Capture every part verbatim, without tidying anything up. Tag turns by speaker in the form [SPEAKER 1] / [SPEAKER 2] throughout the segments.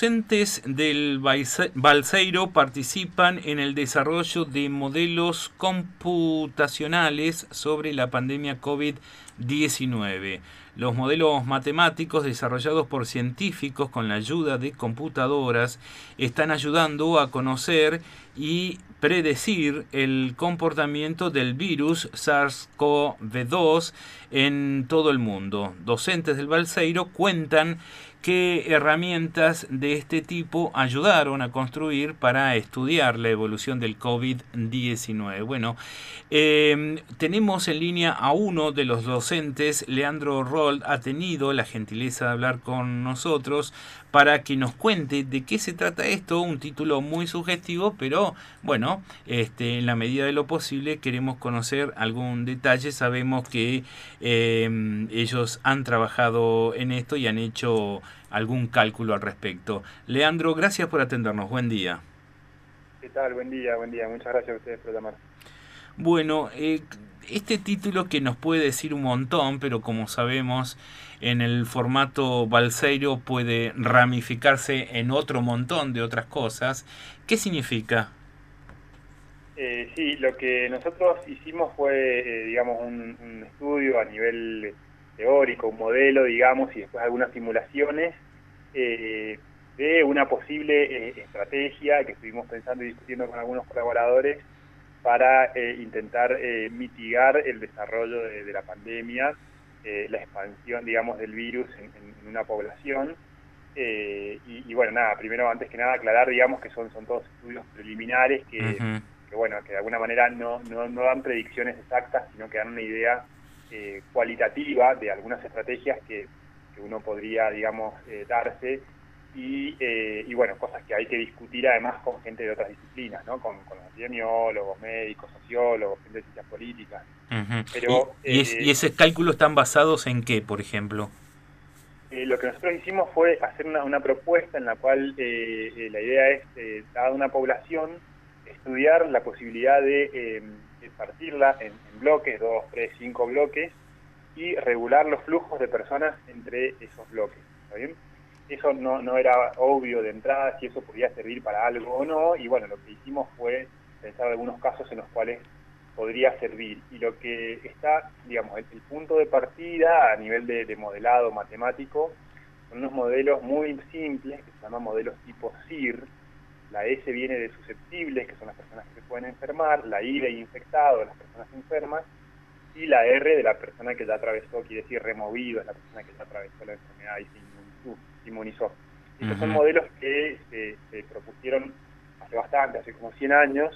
[SPEAKER 1] docentes del Balseiro participan en el desarrollo de modelos computacionales sobre la pandemia COVID diecinueve. Los modelos matemáticos desarrollados por científicos con la ayuda de computadoras están ayudando a conocer y predecir el comportamiento del virus SARS-CoV dos en todo el mundo. Docentes del Balseiro cuentan qué herramientas de este tipo ayudaron a construir para estudiar la evolución del COVID diecinueve. Bueno, eh, tenemos en línea a uno de los docentes. Leandro Rold ha tenido la gentileza de hablar con nosotros para que nos cuente de qué se trata esto, un título muy sugestivo, pero bueno, este, en la medida de lo posible queremos conocer algún detalle. Sabemos que eh, ellos han trabajado en esto y han hecho algún cálculo al respecto. Leandro, gracias por atendernos. Buen día.
[SPEAKER 2] ¿Qué tal? Buen día, buen día. Muchas gracias a ustedes por llamar.
[SPEAKER 1] Bueno, eh, este título que nos puede decir un montón, pero como sabemos, en el formato Balseiro puede ramificarse en otro montón de otras cosas. ¿Qué significa?
[SPEAKER 2] Eh, sí, lo que nosotros hicimos fue, eh, digamos, un, un estudio a nivel teórico, un modelo, digamos, y después algunas simulaciones eh, de una posible eh, estrategia que estuvimos pensando y discutiendo con algunos colaboradores para eh, intentar eh, mitigar el desarrollo de, de la pandemia, eh, la expansión, digamos, del virus en, en, en una población. Eh, y, y bueno, nada, primero, antes que nada, aclarar, digamos, que son, son todos estudios preliminares que,
[SPEAKER 1] Uh-huh.
[SPEAKER 2] que, bueno, que de alguna manera no, no, no dan predicciones exactas, sino que dan una idea eh, cualitativa de algunas estrategias que, que uno podría, digamos, eh, darse. Y, eh, y bueno, cosas que hay que discutir además con gente de otras disciplinas, ¿no? Con, con los epidemiólogos, médicos, sociólogos, gente de ciencias políticas.
[SPEAKER 1] Uh-huh. ¿Y,
[SPEAKER 2] Pero
[SPEAKER 1] y, es, ¿Y
[SPEAKER 2] eh,
[SPEAKER 1] esos cálculos están basados en qué, por ejemplo?
[SPEAKER 2] Eh, lo que nosotros hicimos fue hacer una, una propuesta en la cual eh, eh, la idea es, eh, dada una población, estudiar la posibilidad de, eh, de partirla en, en bloques, dos, tres, cinco bloques, y regular los flujos de personas entre esos bloques, ¿está bien? Eso no, no era obvio de entrada si eso podía servir para algo o no, y bueno, lo que hicimos fue pensar algunos casos en los cuales podría servir. Y lo que está, digamos, el, el punto de partida a nivel de, de modelado matemático son unos modelos muy simples que se llaman modelos tipo S I R. La S viene de susceptibles, que son las personas que se pueden enfermar, la I de infectado, las personas enfermas, y la R de la persona que ya atravesó, quiere decir removido, es la persona que ya atravesó la enfermedad y se inmunizó. inmunizó. Estos son
[SPEAKER 1] Uh-huh.
[SPEAKER 2] modelos que se, se propusieron hace bastante, hace como cien años.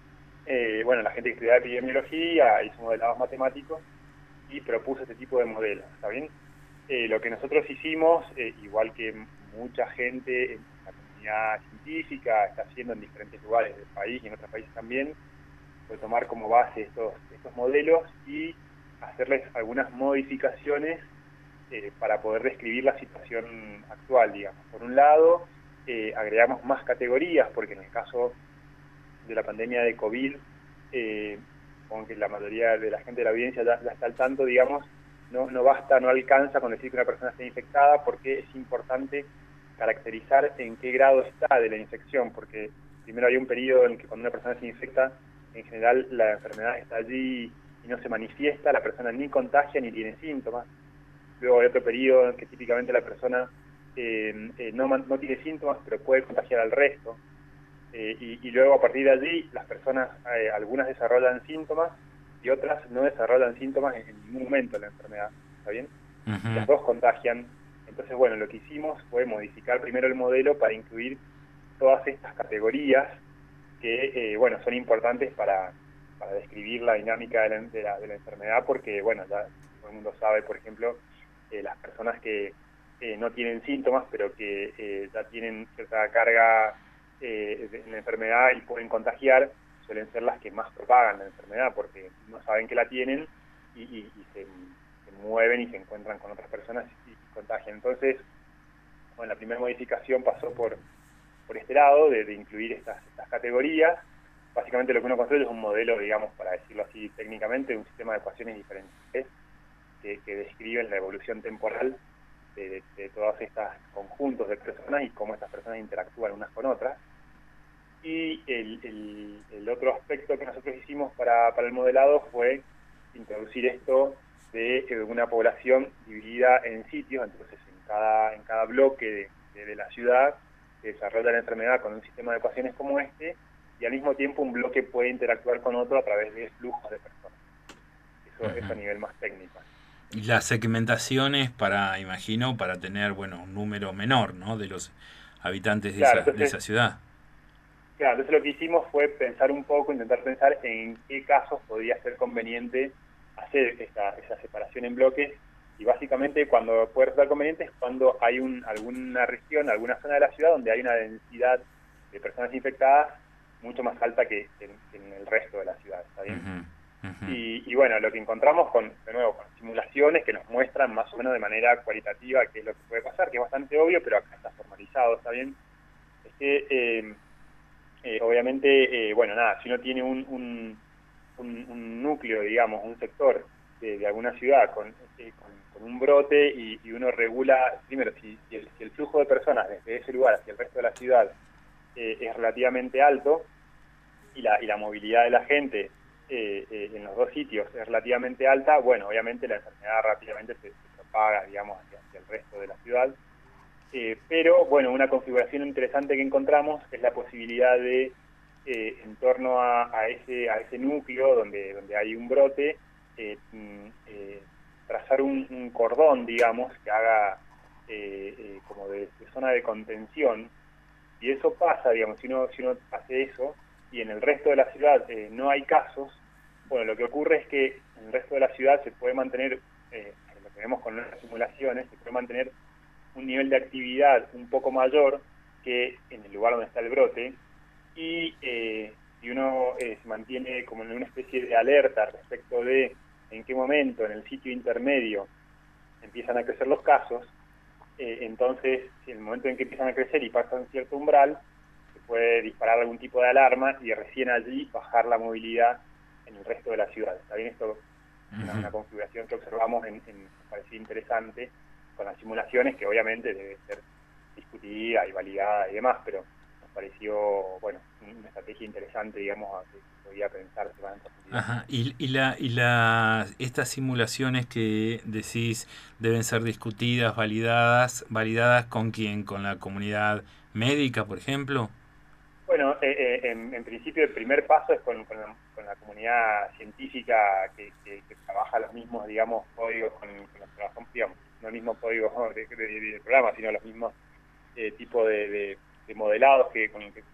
[SPEAKER 2] Eh, bueno, la gente que estudiaba epidemiología hizo modelados matemáticos y propuso este tipo de modelos, ¿está bien? Eh, lo que nosotros hicimos, eh, igual que mucha gente en la comunidad científica está haciendo en diferentes lugares del país y en otros países también, fue tomar como base estos, estos modelos y hacerles algunas modificaciones eh, para poder describir la situación actual, digamos. Por un lado, eh, agregamos más categorías, porque en el caso de la pandemia de COVID, eh, aunque la mayoría de la gente de la audiencia ya, ya está al tanto, digamos, no, no basta, no alcanza con decir que una persona está infectada, porque es importante caracterizar en qué grado está de la infección, porque primero hay un periodo en que cuando una persona se infecta, en general la enfermedad está allí y no se manifiesta, la persona ni contagia ni tiene síntomas. Luego hay otro periodo en que típicamente la persona eh, eh, no, no tiene síntomas, pero puede contagiar al resto. Eh, y, y luego a partir de allí las personas, eh, algunas desarrollan síntomas y otras no desarrollan síntomas en, en ningún momento de la enfermedad, ¿está bien? Y
[SPEAKER 1] Uh-huh.
[SPEAKER 2] las dos contagian. Entonces, bueno, lo que hicimos fue modificar primero el modelo para incluir todas estas categorías que, eh, bueno, son importantes para, para describir la dinámica de la, de, la, de la enfermedad, porque, bueno, ya todo el mundo sabe, por ejemplo, eh, las personas que eh, no tienen síntomas, pero que eh, ya tienen cierta carga eh, en la enfermedad y pueden contagiar, suelen ser las que más propagan la enfermedad, porque no saben que la tienen y, y, y se, se mueven y se encuentran con otras personas y, y contagian. Entonces, bueno, la primera modificación pasó por, por este lado, de, de incluir estas, estas categorías. Básicamente lo que uno construye es un modelo, digamos, para decirlo así técnicamente, un sistema de ecuaciones diferentes que, que describen la evolución temporal de, de todos estos conjuntos de personas y cómo estas personas interactúan unas con otras. Y el, el, el otro aspecto que nosotros hicimos para, para el modelado fue introducir esto de eh, una población dividida en sitios. Entonces en cada, en cada bloque de, de, de la ciudad se desarrolla la enfermedad con un sistema de ecuaciones como este, y al mismo tiempo un bloque puede interactuar con otro a través de flujos de personas. Eso uh-huh. es a nivel más técnico.
[SPEAKER 1] Y las segmentaciones para, imagino, para tener, bueno, un número menor, ¿no?, de los habitantes de,
[SPEAKER 2] claro,
[SPEAKER 1] esa,
[SPEAKER 2] entonces,
[SPEAKER 1] de esa ciudad.
[SPEAKER 2] Claro, entonces lo que hicimos fue pensar un poco, intentar pensar en qué casos podría ser conveniente hacer esa, esa separación en bloques, y básicamente cuando puede resultar conveniente es cuando hay un, alguna región, alguna zona de la ciudad donde hay una densidad de personas infectadas mucho más alta que, que, en, que en el resto de la ciudad, ¿está bien?
[SPEAKER 1] Uh-huh, uh-huh.
[SPEAKER 2] Y, y bueno, lo que encontramos con, de nuevo, con simulaciones que nos muestran más o menos de manera cualitativa qué es lo que puede pasar, que es bastante obvio, pero acá está formalizado, ¿está bien? Es que, eh, eh, obviamente, eh, bueno, nada, si uno tiene un, un, un, un núcleo, digamos, un sector de, de alguna ciudad con, eh, con, con un brote y, y uno regula, primero, si, si, el, si el flujo de personas desde ese lugar hacia el resto de la ciudad eh, es relativamente alto y la, y la movilidad de la gente eh, eh, en los dos sitios es relativamente alta, bueno, obviamente la enfermedad rápidamente se, se propaga, digamos, hacia, hacia el resto de la ciudad. Eh, pero, bueno, una configuración interesante que encontramos es la posibilidad de, eh, en torno a, a, ese, a ese núcleo donde, donde hay un brote, eh, eh, trazar un, un cordón, digamos, que haga eh, eh, como de, de zona de contención. Y eso pasa, digamos, si uno, si uno hace eso y en el resto de la ciudad eh, no hay casos, bueno, lo que ocurre es que en el resto de la ciudad se puede mantener, eh, lo que vemos con las simulaciones, se puede mantener un nivel de actividad un poco mayor que en el lugar donde está el brote, y eh, si uno eh, se mantiene como en una especie de alerta respecto de en qué momento en el sitio intermedio empiezan a crecer los casos, eh, entonces en el momento en que empiezan a crecer y pasan cierto umbral, se puede disparar algún tipo de alarma y recién allí bajar la movilidad en el resto de la ciudad. ¿Está bien? Esto es una, una configuración que observamos, en, en, me pareció interesante, con las simulaciones, que obviamente debe ser discutida y validada y demás, pero nos pareció, bueno, una estrategia interesante, digamos, a que podía pensarse más en profundidad.
[SPEAKER 1] Ajá. Y, y, la, y la, estas simulaciones que decís deben ser discutidas, validadas, ¿validadas con quién? ¿Con la comunidad médica, por ejemplo?
[SPEAKER 2] Bueno, eh, eh, en, en principio el primer paso es con, con, la, con la comunidad científica que, que, que trabaja los mismos, digamos, códigos con, con los que trabajamos, digamos, no el mismo código de, de, de, de programa, sino los mismos eh, tipos de, de, de modelados que con los que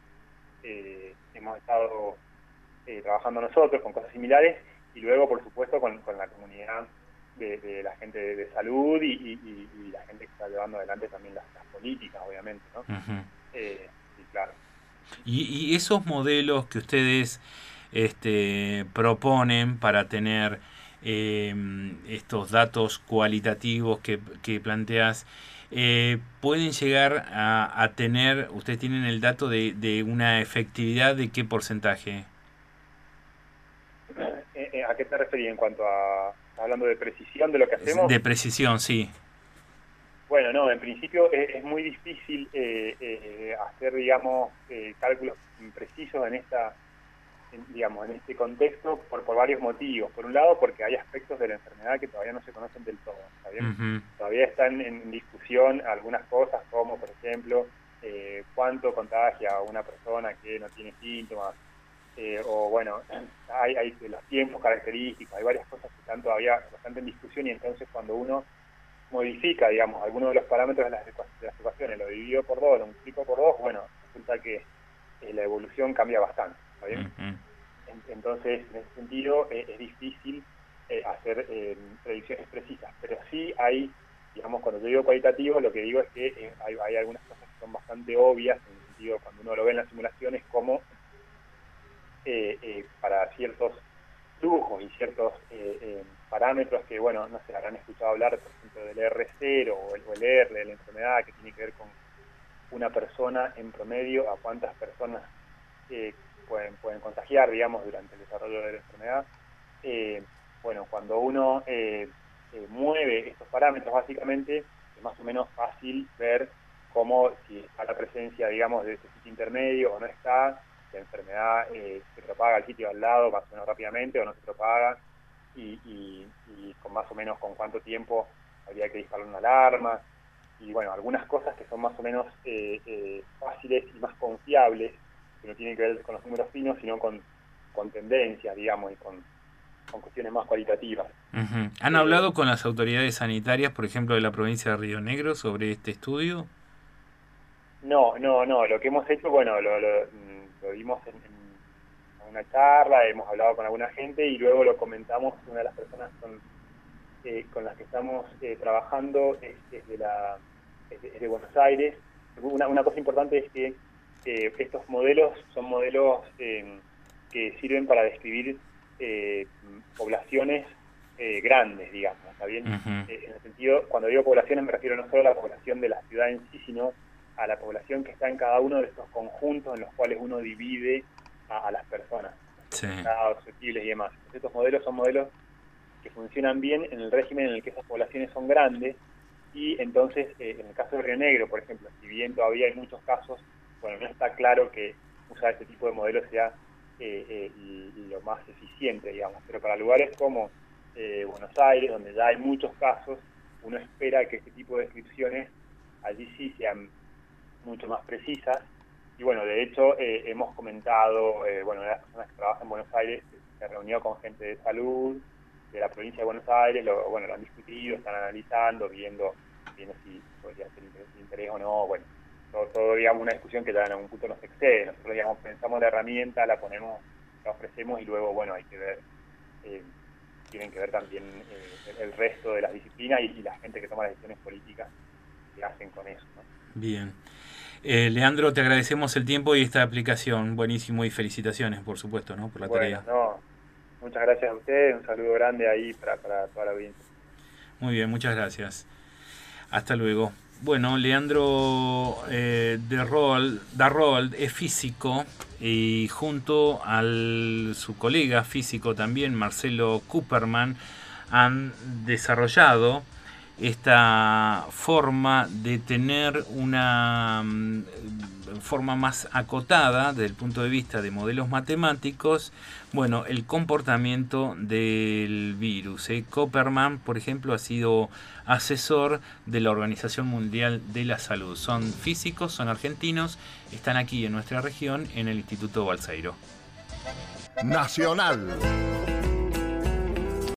[SPEAKER 2] eh, hemos estado eh, trabajando nosotros, con cosas similares, y luego, por supuesto, con, con la comunidad de, de la gente de, de salud y, y, y la gente que está llevando adelante también las, las políticas, obviamente, ¿no? Uh-huh. eh, sí, claro.
[SPEAKER 1] Y, y esos modelos que ustedes este, proponen para tener eh, estos datos cualitativos que, que planteas, eh, pueden llegar a, a tener, ustedes tienen el dato de, de una efectividad de qué porcentaje.
[SPEAKER 2] ¿A qué te referís en cuanto a, hablando de precisión de lo que hacemos?
[SPEAKER 1] De precisión, sí.
[SPEAKER 2] Bueno, no, en principio es, es muy difícil eh, eh, hacer, digamos, eh, cálculos precisos en esta, en, digamos, en este contexto por, por varios motivos. Por un lado, porque hay aspectos de la enfermedad que todavía no se conocen del todo, ¿está bien? Uh-huh. Todavía están en discusión algunas cosas, como, por ejemplo, eh, cuánto contagia a una persona que no tiene síntomas, eh, o bueno, hay, hay los tiempos característicos, hay varias cosas que están todavía bastante en discusión, y entonces cuando uno modifica, digamos, algunos de los parámetros de las, de las ecuaciones, lo dividió por dos, lo multiplico por dos, bueno, resulta que eh, la evolución cambia bastante, ¿está bien? Uh-huh. Entonces, en ese sentido, eh, es difícil eh, hacer eh, predicciones precisas, pero sí hay, digamos, cuando yo digo cualitativo, lo que digo es que eh, hay, hay algunas cosas que son bastante obvias, en el sentido, cuando uno lo ve en las simulaciones, como eh, eh, para ciertos flujos y ciertos eh, eh, parámetros que, bueno, no se habrán escuchado hablar, por ejemplo, del R cero o el, o el R de la enfermedad, que tiene que ver con una persona en promedio, a cuántas personas eh, pueden, pueden contagiar, digamos, durante el desarrollo de la enfermedad. Eh, bueno, cuando uno eh, eh, mueve estos parámetros, básicamente, es más o menos fácil ver cómo, si está la presencia, digamos, de este sitio intermedio o no está, la enfermedad eh, se propaga al sitio al lado más o menos rápidamente o no se propaga, y, y, y con más o menos con cuánto tiempo habría que disparar una alarma, y bueno, algunas cosas que son más o menos eh, eh, fáciles y más confiables, que no tienen que ver con los números finos, sino con, con tendencias, digamos, y con, con cuestiones más cualitativas.
[SPEAKER 1] Uh-huh. ¿Han
[SPEAKER 2] eh,
[SPEAKER 1] hablado con las autoridades sanitarias, por ejemplo, de la provincia de Río Negro sobre este estudio?
[SPEAKER 2] No, no, no. Lo que hemos hecho, bueno, lo, lo, lo vimos en, en una charla, hemos hablado con alguna gente y luego lo comentamos. Una de las personas con, eh, con las que estamos eh, trabajando es, es, de la, es, de, es de Buenos Aires. Una, una cosa importante es que eh, estos modelos son modelos eh, que sirven para describir eh, poblaciones eh, grandes, digamos, ¿está bien? Uh-huh. Eh, en el sentido, cuando digo poblaciones me refiero no solo a la población de la ciudad en sí, sino a la población que está en cada uno de estos conjuntos en los cuales uno divide a, a las personas, sí, susceptibles y demás. Entonces, estos modelos son modelos que funcionan bien en el régimen en el que esas poblaciones son grandes, y entonces, eh, en el caso de Río Negro, por ejemplo, si bien todavía hay muchos casos, bueno, no está claro que usar este tipo de modelos sea eh, eh, lo más eficiente, digamos, pero para lugares como eh, Buenos Aires, donde ya hay muchos casos, uno espera que este tipo de descripciones allí sí sean mucho más precisas. Y bueno, de hecho eh, hemos comentado, eh, bueno, una de las personas que trabajan en Buenos Aires se reunió con gente de salud de la provincia de Buenos Aires, lo, bueno, lo han discutido, están analizando, viendo, viendo si podría ser de interés o no, bueno, todo, todo, digamos, una discusión que ya en algún punto nos excede. Nosotros, digamos, pensamos la herramienta, la ponemos, la ofrecemos y luego, bueno, hay que ver, eh, tienen que ver también eh, el, el resto de las disciplinas y, y la gente que toma las decisiones políticas que hacen con eso, ¿no?
[SPEAKER 1] Bien. Eh, Leandro, te agradecemos el tiempo y esta aplicación. Buenísimo y felicitaciones, por supuesto, ¿no? Por la
[SPEAKER 2] bueno,
[SPEAKER 1] tarea.
[SPEAKER 2] No, muchas gracias a ustedes. Un saludo grande ahí para, para toda la audiencia.
[SPEAKER 1] Muy bien, muchas gracias. Hasta luego. Bueno, Leandro eh, Darrold es físico y junto a su colega físico también, Marcelo Cooperman, han desarrollado esta forma de tener una um, forma más acotada desde el punto de vista de modelos matemáticos, bueno, el comportamiento del virus. ¿eh? Cooperman, por ejemplo, ha sido asesor de la Organización Mundial de la Salud. Son físicos, son argentinos, están aquí en nuestra región en el Instituto Balseiro.
[SPEAKER 3] Nacional.